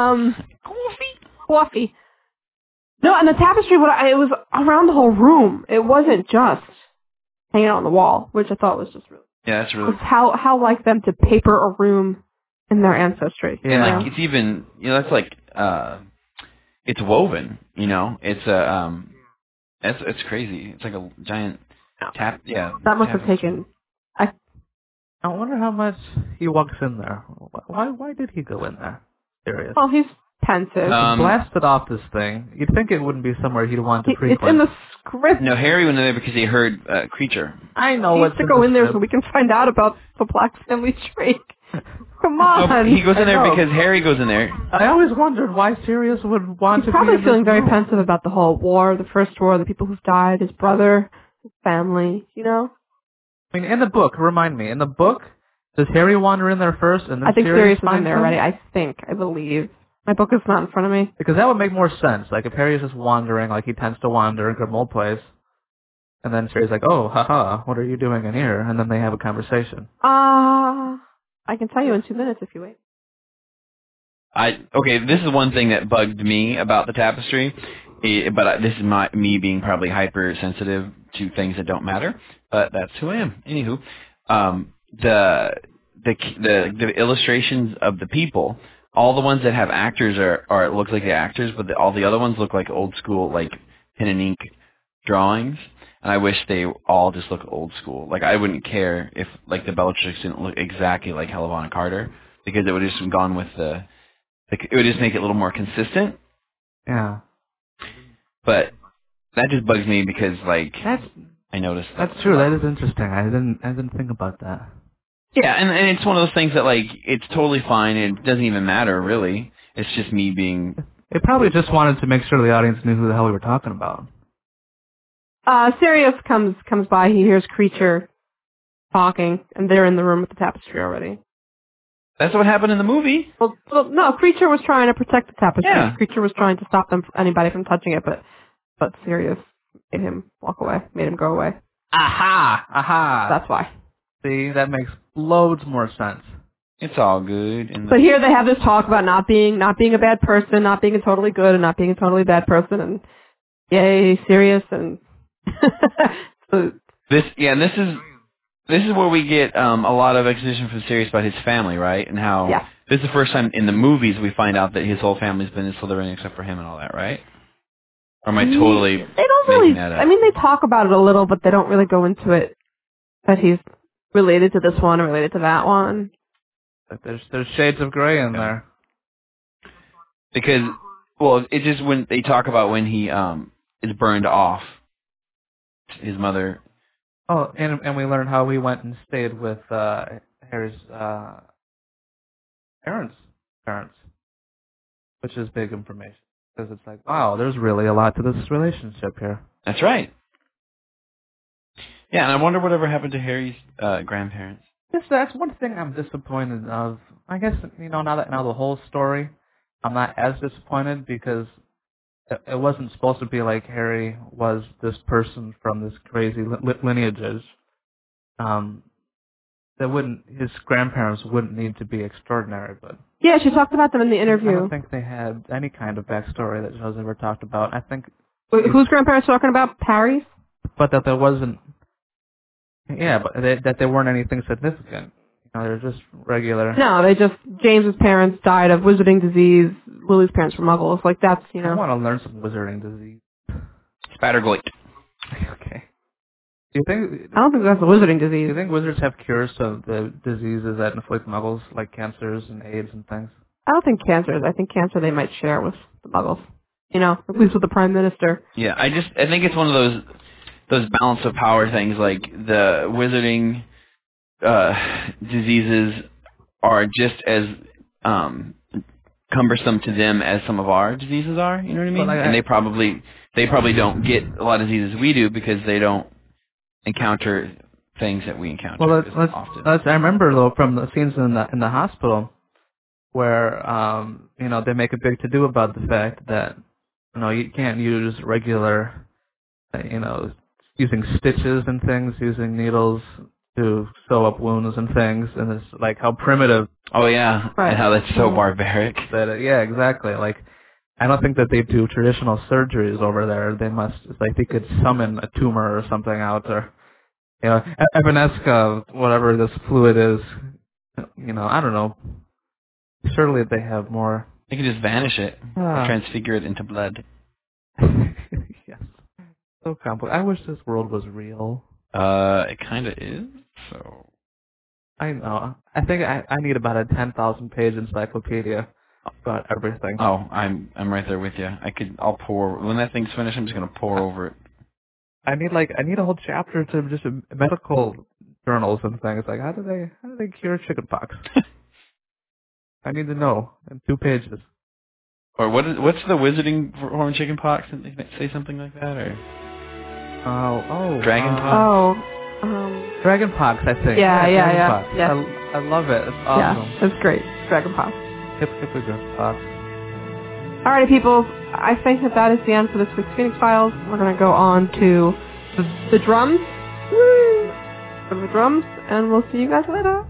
Coffee. No, and the tapestry, it was around the whole room. It wasn't just hanging out on the wall, which I thought was just really... Yeah, that's really... How like them to paper a room in their ancestry. Yeah, like, it's even, that's like, it's woven, It's it's crazy. It's like a giant tap, yeah. That must have taken... I wonder how much he walks in there. Why did he go in there? Serious. Well, he's pensive. He blasted off this thing. You'd think it wouldn't be somewhere he'd want to frequent. It's in the script. No, Harry went in there because he heard Creature. I know what's to go in there so we can find out about the Black Family Drake. Come on. No, he goes in there because Harry goes in there. I always wondered why Sirius would want to be probably in feeling this very room. pensive about the whole war, the first war, the people who've died, his brother, his family, I mean, in the book, remind me, in the book, does Harry wander in there first and then I think Sirius is in finds there him? already. I believe. My book is not in front of me. Because that would make more sense. Like, if Harry is just wandering, like he tends to wander in Grimmauld Place, and then Sirius is like, oh, haha, what are you doing in here? And then they have a conversation. I can tell you in 2 minutes if you wait. Okay, this is one thing that bugged me about the tapestry, but this is me being probably hypersensitive to things that don't matter, but that's who I am. Anywho, the illustrations of the people, all the ones that have actors are look like the actors, but all the other ones look like old school, like pen and ink drawings. And I wish they all just look old school. Like, I wouldn't care if, like, the Bellatrix didn't look exactly like Helena Carter, because it would have just gone with it would just make it a little more consistent. Yeah. But that just bugs me because, like, I noticed that. That's true. That is interesting. I didn't think about that. Yeah, and it's one of those things that, like, it's totally fine. It doesn't even matter, really. It's just me being... They probably just wanted to make sure the audience knew who the hell we were talking about. Sirius comes by, he hears Creature talking, and they're in the room with the tapestry already. That's what happened in the movie. Well, no, Creature was trying to protect the tapestry. Yeah. Creature was trying to stop anybody from touching it, but Sirius made him walk away, made him go away. Aha! That's why. See, that makes loads more sense. It's all good. But here they have this talk about not being a bad person, not being a totally good, and not being a totally bad person, and yay, Sirius, and so, this is where we get a lot of exposition from Sirius about his family, right? And how this is the first time in the movies we find out that his whole family's been in Slytherin except for him and all that, right? Or am I totally they don't really, making that up? I mean, they talk about it a little, but they don't really go into it that he's related to this one and related to that one. There's shades of gray in there. Because, well, it's just when they talk about when he is burned off, his mother. Oh, and we learned how he went and stayed with Harry's parents, which is big information. Because it's like, wow, there's really a lot to this relationship here. That's right. Yeah, and I wonder whatever happened to Harry's grandparents. Yes, that's one thing I'm disappointed of. I guess, now the whole story, I'm not as disappointed because it wasn't supposed to be like Harry was this person from this crazy lineages. His grandparents wouldn't need to be extraordinary, but... Yeah, she talked about them in the interview. I don't think they had any kind of backstory that Joe's ever talked about. I think... Whose grandparents talking about? Harry's? But that there wasn't... Yeah, but that there weren't anything significant. They're just regular... No, James's parents died of wizarding disease. Lily's parents were muggles. Like, that's, I want to learn some wizarding disease. Spattergoit. Okay. Do you think... I don't think that's a wizarding disease. Do you think wizards have cures of the diseases that inflict muggles, like cancers and AIDS and things? I don't think cancers. I think cancer they might share with the muggles. At least with the prime minister. Yeah, I think it's one of those balance of power things, like the wizarding diseases are just as cumbersome to them as some of our diseases are. You know what I mean? Well, and they probably don't get a lot of diseases we do because they don't encounter things that we encounter. Well, often. I remember though from the scenes in the hospital where they make a big to do about the fact that you can't use regular using stitches and things, using needles to sew up wounds and things, and it's like how primitive. Oh yeah, right. And how that's so barbaric. Yeah, exactly. Like, I don't think that they do traditional surgeries over there. They must, like, they could summon a tumor or something out, or Evanesca, whatever this fluid is. I don't know. Surely they have more. They can just vanish it, transfigure it into blood. Yes. So complicated. I wish this world was real. It kind of is. So. I know. I think I need about a 10,000-page encyclopedia about everything. Oh, I'm right there with you. I'll pour when that thing's finished. I'm just gonna pour over it. I need a whole chapter to just medical journals and things. Like, how do they cure chickenpox? I need to know in 2 pages. Or what's the wizarding for horn chickenpox? Did they say something like that, or? Dragonpox. Dragonpox, I think. Yeah. Dragonpox. Yeah. I love it. It's awesome. Yeah, it's great. Dragonpox. Hippopox. Alrighty, people. I think that is the end for this week's Phoenix Files. We're going to go on to the drums. Woo! Go to the drums, and we'll see you guys later.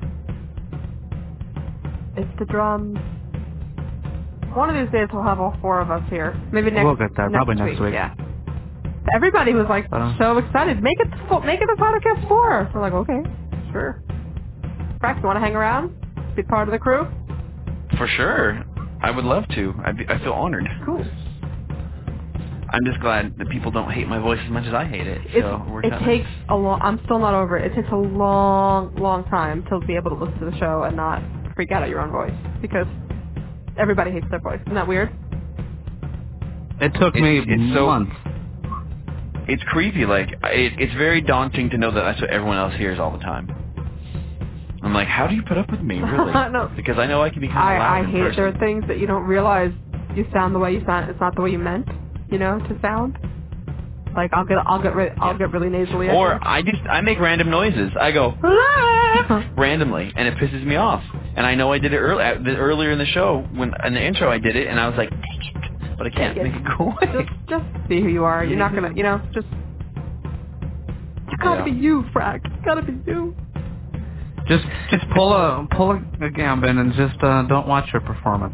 It's the drums. One of these days we'll have all 4 of us here. Maybe next. We'll get there. Probably next week. Yeah. Everybody was like so excited. Make it the podcast 4. We're like, okay, sure. Frax, you want to hang around? Be part of the crew? For sure. I would love to. I feel honored. Cool. I'm just glad that people don't hate my voice as much as I hate it. It takes a long. I'm still not over it. It takes a long, long time to be able to listen to the show and not freak out at your own voice, because everybody hates their voice. Isn't that weird? It took me months. It's creepy. Like, it's very daunting to know that that's what everyone else hears all the time. I'm like, how do you put up with me, really? No. Because I know I can be kind of loud I in hate person. there are things that you don't realize you sound the way you sound. It's not the way you meant, to sound. Like, I'll get really nasally. Or I make random noises. I go randomly, and it pisses me off. And I know I did it earlier in the show when in the intro I did it, and I was like, dang it, but I can't make it go away. Just be who you are. You're not gonna, just. You gotta be you, Frack. You gotta be you. Just pull a Gambin and just don't watch your performance.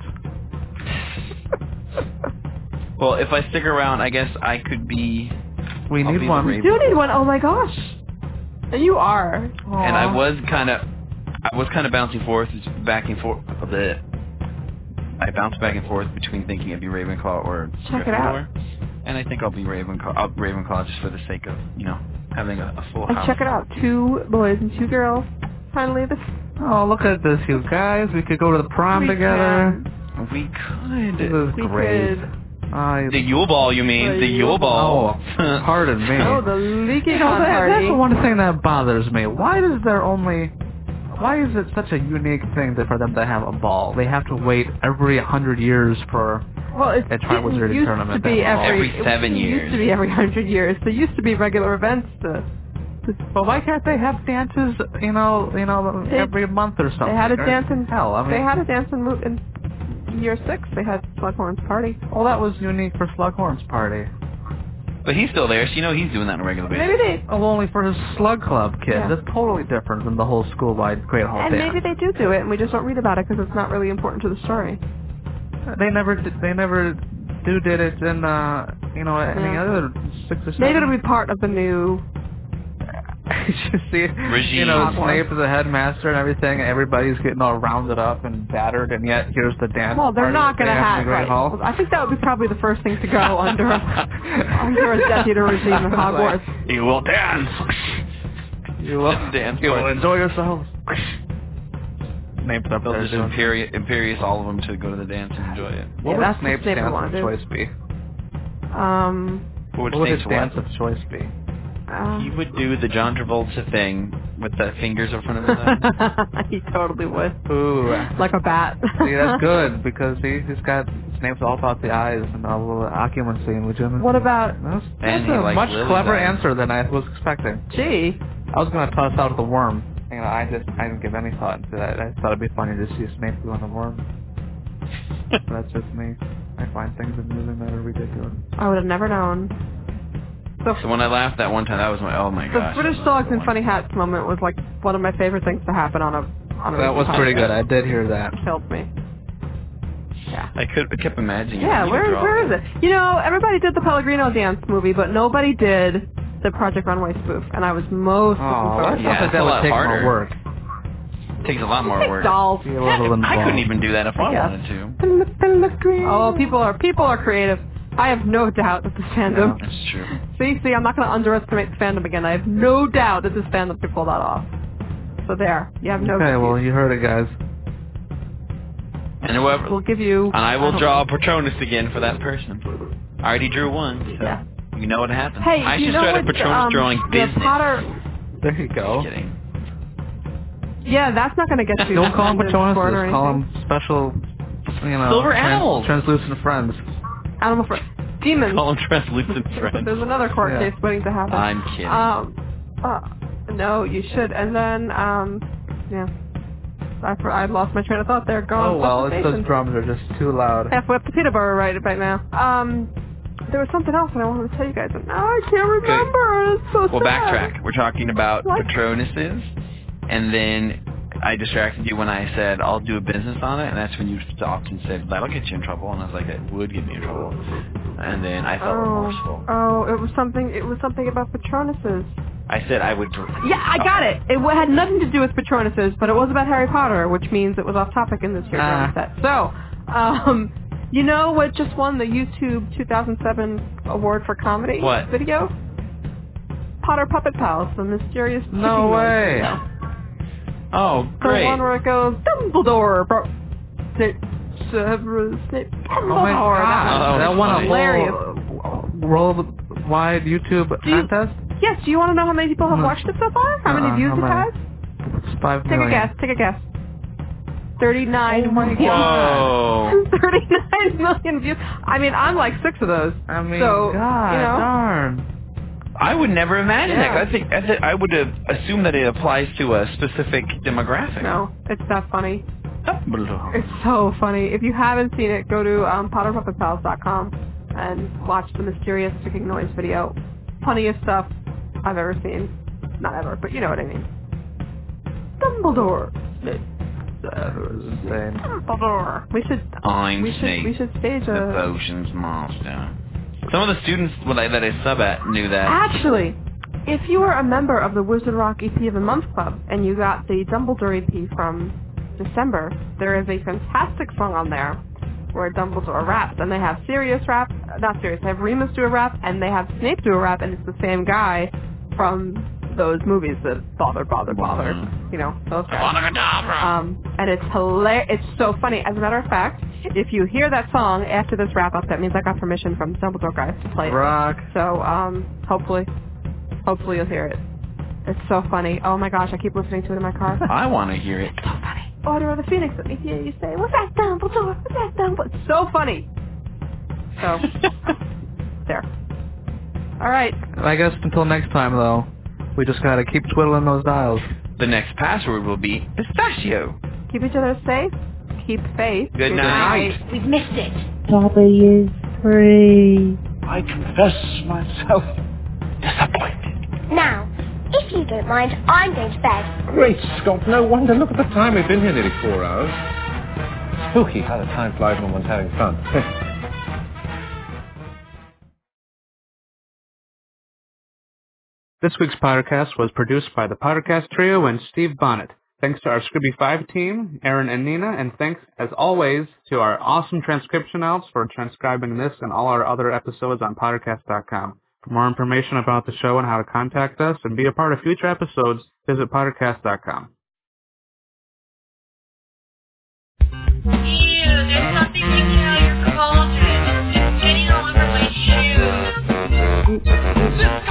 Well, if I stick around, I guess I could be. We need one. We do need one. Oh my gosh. And you are. Aww. And I was kind of bouncing back and forth a bit. I bounced back and forth between thinking I'd be Ravenclaw or Gryffindor. And I think I'll be Ravenclaw just for the sake of, having a full house. Check it out. 2 boys and 2 girls. Finally, this. Oh, look at this, you guys. We could go to the prom together. We could. This is great. The Yule Ball, you mean? The Yule Ball. Oh, pardon me. Oh, the leaky party. That's the one thing that bothers me. Why is it such a unique thing for them to have a ball? They have to wait every 100 years for a Triwizarding tournament. Every 7 years. It used to be every 100 years. There used to be regular events Well, why can't they have dances, every month or something? They had a dance in They had a dance in year 6. They had Slughorn's party. Well, that was unique for Slughorn's party. But he's still there, so he's doing that on a regular basis. Maybe they... Oh, only for his Slug Club kid. Yeah. That's totally different than the whole school-wide Great Hall dance. And maybe they do it, and we just don't read about it because it's not really important to the story. They never did it in, any other 6 or 7. Maybe it'll be part of the new... You see, regime. Snape is the headmaster and everything, and everybody's getting all rounded up and battered, and yet here's the dance. Well, they're not going to have Great Hall. I think that would be probably the first thing to go under a Death Eater regime in Hogwarts. You will dance. You will dance. You will enjoy yourselves. Snape's up They'll there. just imperious all of them to go to the dance and enjoy it. What would Snape's dance of choice be? What would his dance of choice be? He would do the John Travolta thing with the fingers in front of his eyes. He totally would. Ooh. Like a bat. See, that's good, because he's got... Snape's all about the eyes and all the occlumency and legitimacy. What about... That's a much clever answer than I was expecting. Gee. I was gonna toss out the worm. You know, I didn't give any thought into that. I thought it'd be funny to see Snape doing the worm. That's just me. I find things amusing that are ridiculous. I would have never known. So when I laughed that one time, that was oh my gosh. The British Dogs and Funny Hats moment was like one of my favorite things to happen on a That was pretty good. I did hear that. Killed me. Yeah. I kept imagining. Yeah, where is it? You know, everybody did the Pellegrino dance movie, but nobody did the Project Runway spoof, and I was most looking forward to yeah, that would take more work. It takes a lot more work. Dolls. I couldn't even do that if I wanted to. Oh, people are creative. I have no doubt that this fandom. That's true. See, I'm not going to underestimate the fandom again. I have no doubt that this fandom could pull that off. So there, you have no. Okay, well, you heard it, guys. And whoever we'll give you. And I will draw Patronus again for that person. I already drew one. So yeah. You know what happened. Hey, I should start a Patronus drawing business. Potter. There you go. Just kidding. Yeah, that's not going to get you. Don't call them Patronus. Call them special. You know, silver animals. Translucent friends. Animal friends. Demons. Call them translucent friends. There's another court case waiting to happen. I'm kidding. No, you should. And then, yeah. I lost my train of thought there. Gone. Oh, well, it's those drums are just too loud. Halfway up to Peterborough right now. There was something else that I wanted to tell you guys, but now I can't remember. It's so sad. Well, backtrack. We're talking about Patronuses, and then I distracted you when I said I'll do a business on it, and that's when you stopped and said that'll get you in trouble, and I was like, it would get me in trouble, and then I felt remorseful. Oh, it was something about Patronuses. I said I would. Yeah, I got it. It had nothing to do with Patronuses, but it was about Harry Potter, which means it was off topic in this year's set. So, you know what just won the YouTube 2007 award for comedy video? Potter Puppet Pals, the mysterious. No way. Oh, great. The one where it goes, Dumbledore, Severus Snape, Dumbledore. Oh my God. That won a hilarious worldwide YouTube contest? Yes, do you want to know how many people have watched it so far? How many views it has? It's 5 million. Take a guess. 39 million. Whoa. 39 million views. I mean, I'm like 6 of those. I mean, so, God, you know, darn. I would never imagine that. I would assume that it applies to a specific demographic. No, it's that funny. Dumbledore. It's so funny. If you haven't seen it, go to PotterPuppetPals.com and watch the mysterious sticking noise video. Funniest stuff I've ever seen. Not ever, but you know what I mean. Dumbledore. Dumbledore. We should stage a... the potions monster. Some of the students that I sub at knew that. Actually, if you were a member of the Wizard Rock EP of the Month Club and you got the Dumbledore EP from December, there is a fantastic song on there where Dumbledore raps, and they have Sirius rap, not Sirius, they have Remus do a rap, and they have Snape do a rap, and it's the same guy from those movies that bother, you know, those guys. And it's hilarious, it's so funny. As a matter of fact, if you hear that song after this wrap-up, that means I got permission from the Dumbledore guys to play it. Rock. So, hopefully you'll hear it. It's so funny. Oh my gosh, I keep listening to it in my car. I want to hear it. It's so funny. Order of the Phoenix. Let me hear you say, what's that, Dumbledore? What's that, Dumbledore? It's so funny. So, there. All right. I guess until next time, though, we just gotta keep twiddling those dials. The next password will be pistachio. Keep each other safe. Keep faith. Good night. We've missed it. W3. I confess myself disappointed. Now, if you don't mind, I'm going to bed. Great Scott, no wonder. Look at the time. We've been here nearly 4 hours. Spooky how the time flies when one's having fun. This week's podcast was produced by the Pottercast Trio and Steve Bonnet. Thanks to our Scribby 5 team, Aaron and Nina, and thanks, as always, to our awesome transcription elves for transcribing this and all our other episodes on Pottercast.com. For more information about the show and how to contact us and be a part of future episodes, visit Pottercast.com. Ew, there's something leaking out of your cauldron. It's getting all over my shoes.